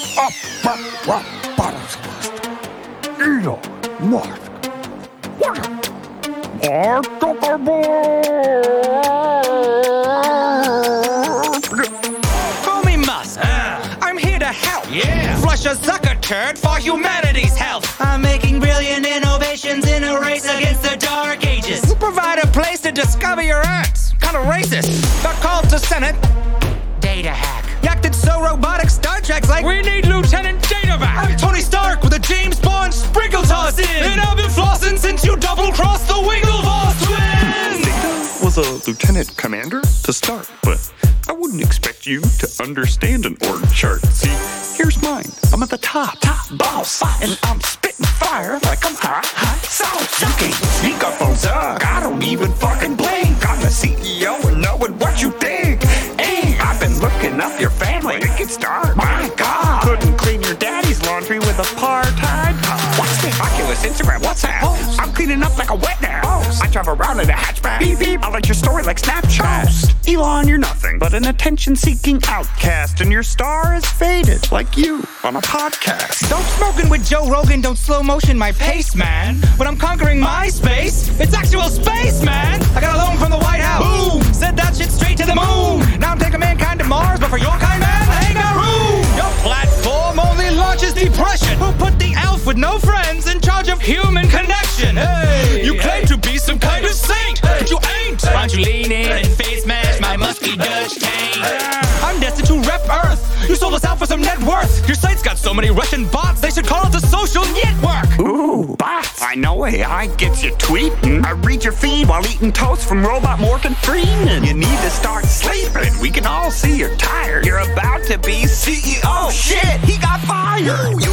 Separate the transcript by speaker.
Speaker 1: Elon Musk. Mark Zuckerberg.
Speaker 2: Call me Musk. I'm here to help. Yeah. Flush a Zucker turd for humanity's health. I'm making brilliant innovations in a race against the dark ages. You provide a place to discover your acts. Kind of racist. Got called to Senate. Data hack. Acted so robotic, Star Trek's like, we need Lieutenant Databack. I'm Tony Stark with a James Bond sprinkle toss in. And I've been flossing since you double-crossed the Winklevoss twins.
Speaker 1: Data was a lieutenant commander to start, but I wouldn't expect you to understand an org chart. See, here's mine. I'm at the top boss, and I'm spitting fire like I'm hot sauce. You can't sneak up on Zuck. I don't even fucking blink. I'm the CEO and knowing what you think. Hey, I've been looking up your family. It can start. My God, couldn't clean your daddy's laundry with a part-time. What's the Oculus, Instagram, WhatsApp? I'm cleaning up like a wet nap. I drive around in a hatchback. Beep beep. I like your story like Snapchat. Elon, you're nothing but an attention-seeking outcast, and your star is faded like you on a podcast.
Speaker 2: Don't smoking with Joe Rogan, don't slow motion my pace, man. When I'm conquering my space, it's actual space, man. I got a loan from the White House. Boom! Sent that shit straight to the moon. Now I'm taking mankind to Mars, but for your kind, man, I ain't got room. Your platform only launches depression. Who put the elf with no friends in charge of human connection? Hey, you claim to be some kind of saint, but you ain't. Why don't you lean in and face mash my musky Dutch taint? I'm destined to rep Earth. You sold us out for some net worth. Your site's got so many Russian bots, they should call it the social network.
Speaker 1: Ooh, bots. I know AI gets you tweeting. I read your feed while eating toast from Robot Morgan Freeman. You need to start sleeping. We can all see you're tired. You're about to be CEO. Shit, he got fired. You